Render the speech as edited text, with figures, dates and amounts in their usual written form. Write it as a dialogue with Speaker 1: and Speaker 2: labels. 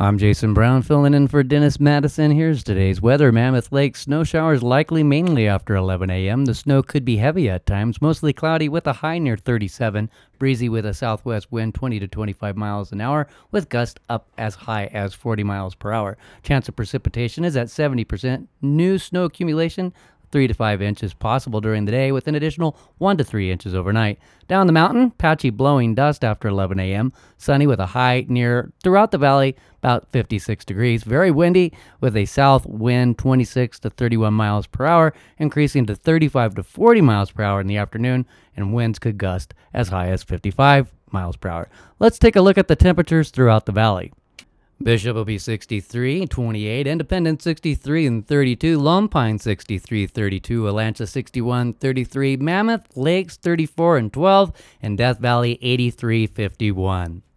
Speaker 1: I'm Jason Brown, filling in for Dennis Madison. Here's today's weather. Mammoth Lake, snow showers likely mainly after 11 a.m. The snow could be heavy at times, mostly cloudy with a high near 37, breezy with a southwest wind 20 to 25 miles an hour, with gusts up as high as 40 miles per hour. Chance of precipitation is at 70%. New snow accumulation 3 to 5 inches possible during the day, with an additional 1 to 3 inches overnight. Down the mountain, patchy blowing dust after 11 a.m. Sunny with a high near throughout the valley, about 56 degrees. Very windy with a south wind 26 to 31 miles per hour, increasing to 35 to 40 miles per hour in the afternoon, and winds could gust as high as 55 miles per hour. Let's take a look at the temperatures throughout the valley. Bishop will be 63, 28, Independence 63 and 32, Lone Pine 63, 32, Alancha 61, 33, Mammoth Lakes 34 and 12, and Death Valley 83, 51.